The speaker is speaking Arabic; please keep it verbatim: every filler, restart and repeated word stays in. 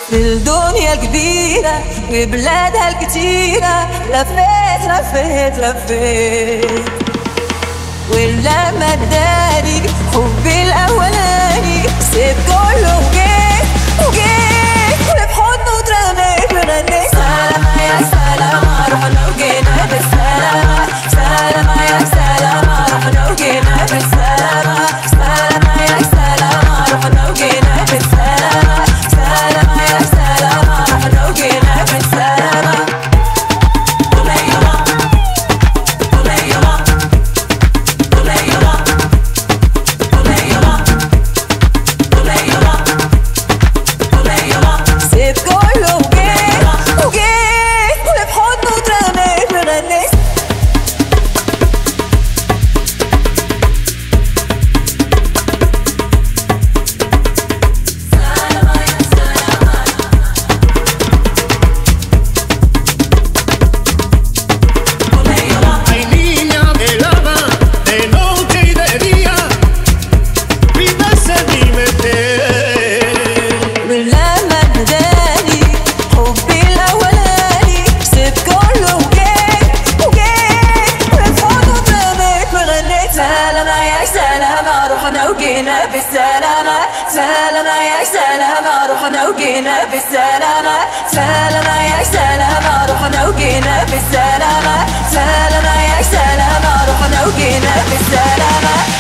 الدنيا الكبيرة وبلادها الكتيرة، لفيت لفيت لفيت ولما اداني حبي الاولاني سيب كله وجيت وجيت وبحضنه اترميت وغنيت سلامة يا سلامة رحنا وجينا بالسلامة، سلامة يا سلامة رحنا وجينا بالسلامة، سلامة يا سلامة رحنا وجينا بالسلامة، سلامة يا سلامة رحنا وجينا بالسلامة. وجينا بالسلامة، سلامة يا سلامة رحنا وجينا بالسلامة، سلامة يا سلامة رحنا وجينا بالسلامة، سلامة يا سلامة رحنا وجينا بالسلامة.